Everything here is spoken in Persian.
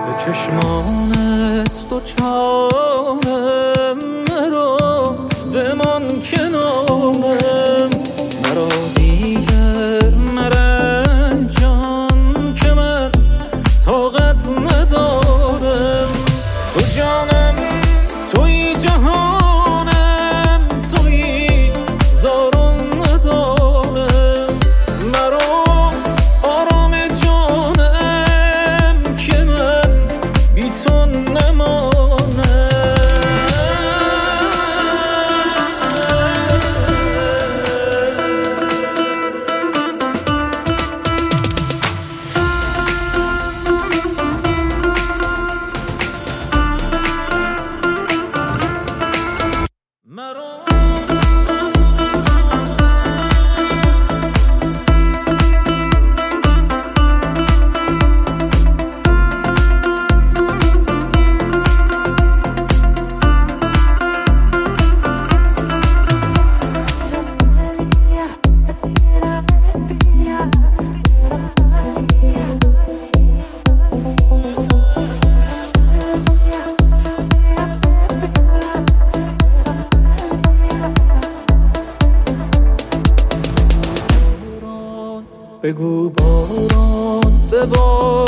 به چشمانت دوچارم، مرا بمان کنارم، مرا دیگر مرنجان که من طاقت ندارم. تو جانم توی جهانم، توی دارم ندارم، مرا آرام جانم که من بی تو نمانم. بگو باران ببار